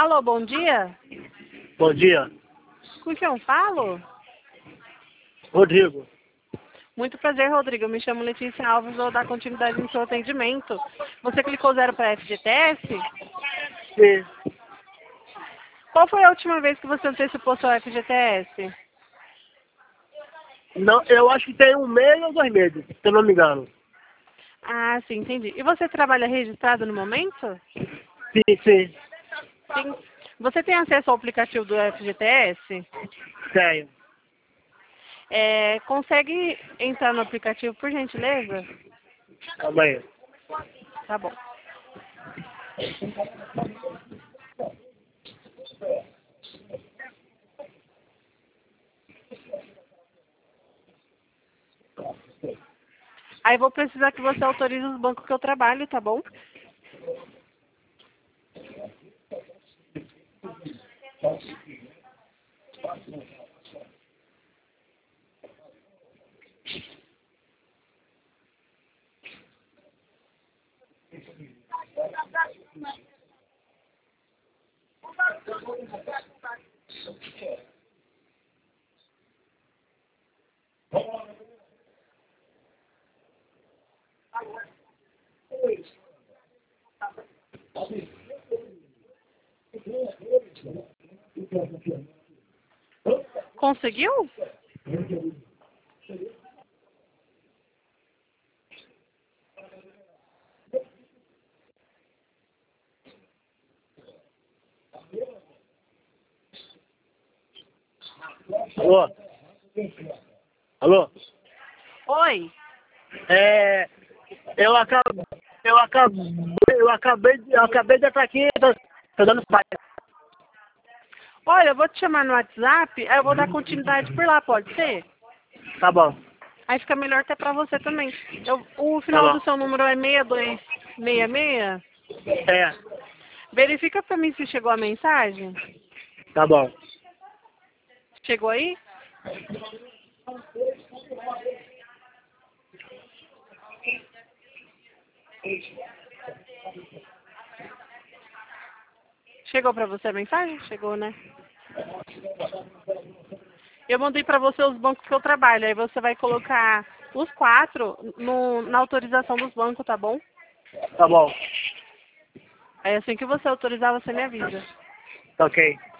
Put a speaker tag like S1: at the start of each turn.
S1: Alô, bom dia?
S2: Bom dia,
S1: Com quem eu falo?
S2: Rodrigo.
S1: Muito prazer, Rodrigo. Eu me chamo Letícia Alves, vou dar continuidade no seu atendimento. Você clicou 0 para FGTS?
S2: Sim.
S1: Qual foi a última vez que você antecipou seu FGTS?
S2: Não, eu acho que tem 1 mês ou 2 meses, se eu não me engano.
S1: Ah, sim, entendi. E você trabalha registrado no momento?
S2: Sim, sim,
S1: Sim. Você tem acesso ao aplicativo do FGTS?
S2: tenho.
S1: Consegue entrar no aplicativo, por gentileza?
S2: Calma aí.
S1: Tá bom. Aí vou precisar que você autorize os bancos que eu trabalho, tá bom? Conseguiu?
S2: Alô? Alô?
S1: Oi.
S2: É, eu acabei de estar aqui, tô dando pai.
S1: Olha, eu vou te chamar no WhatsApp, aí eu vou dar continuidade por lá, pode ser?
S2: Tá bom,
S1: Aí fica melhor até pra você também. O
S2: tá
S1: final do
S2: bom.
S1: seu número é 6266?
S2: É,
S1: Verifica pra mim se chegou a mensagem.
S2: tá bom.
S1: Chegou aí? Chegou pra você a mensagem? Chegou, né? Eu mandei pra você os bancos que eu trabalho. Aí você vai colocar os 4 na autorização dos bancos, tá bom?
S2: Tá bom,
S1: Aí assim que você autorizar, você me avisa.
S2: tá ok.